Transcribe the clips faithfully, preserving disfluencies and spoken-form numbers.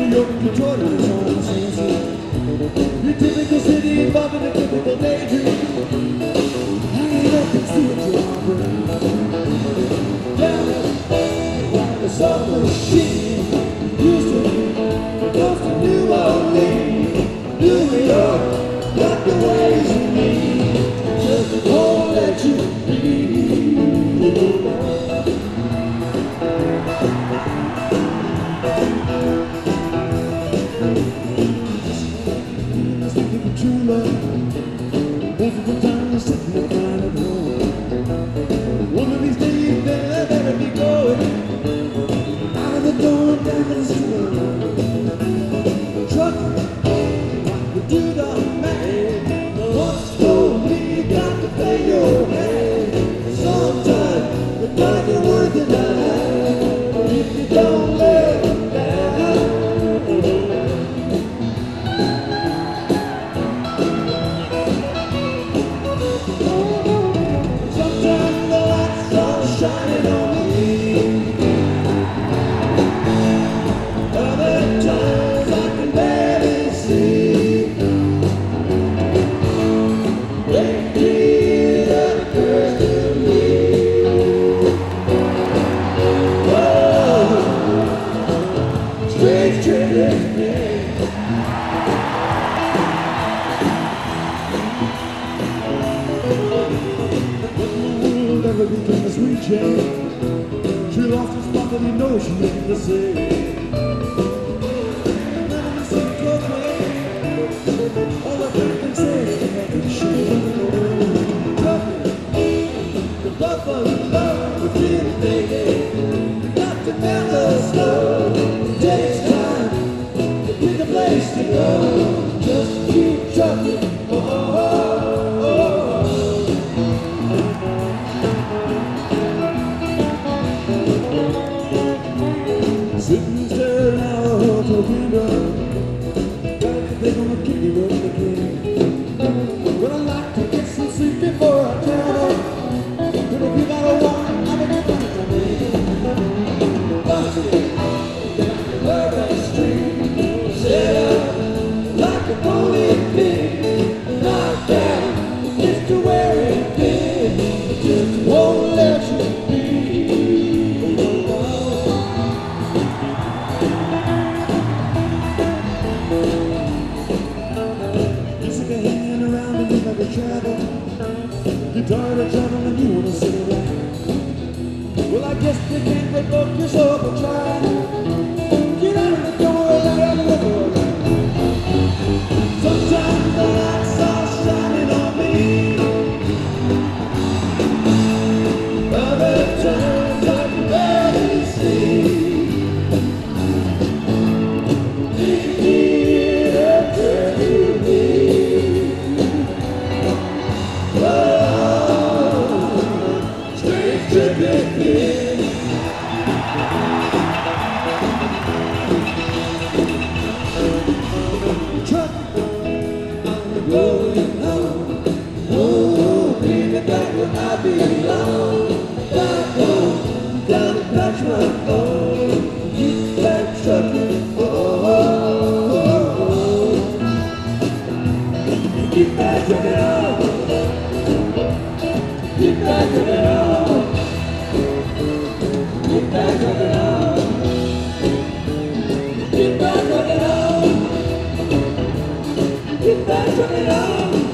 New York, Detroit, and it's all the same scene. Your typical city involving a typical daydream. Hanging up and see what you're offering. Down like the summer machine. Houston, goes to New Orleans. New York, got the ways you need. Just won't let you be. True love, most of the time you're sitting there crying at home. One of these days, there better be going out of the door and down to the street. Truck, the dude on man, once told me you got to pay your hand. Sometimes the money you're worth it now if you don't let it down. Shining on me. Other times I can barely see. Lately that occurs to me. Oh, strange trick. Never became a sweet jade. She lost her spot, but you know she made the same. Never been so close, all I can say is to make it shame. The buffalo love with you, baby. You got to never slow. It takes time to pick a place to go. Just keep trucking. Oh, oh, oh, oh. Sitting staring out of the window, they're gonna kick you up again. But I like to get some sleep before I travel. Gonna give out a walk, I'm gonna find my name. Busted, Bourbon Street, set up like a bowling pin. Knocked down, it's to where it been. Just won't let you be. Travel. You're tired of traveling and you want to sit around. Well, I guess they can't break up your soul, but try. Get out of the door and let it look around. Sometimes the lights are shining on me. Other times I can barely see. It occurred to me. Truck, I'm going home. Oh, baby, back where I belong. Back home, down to patch my phone. Get back trucking. Oh, oh, oh, oh. Get back trucking on. Get back trucking on. Get back trucking on. Get back trucking on. Get back trucking on.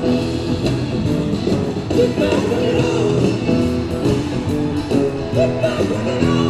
Get back trucking on. Get back trucking on.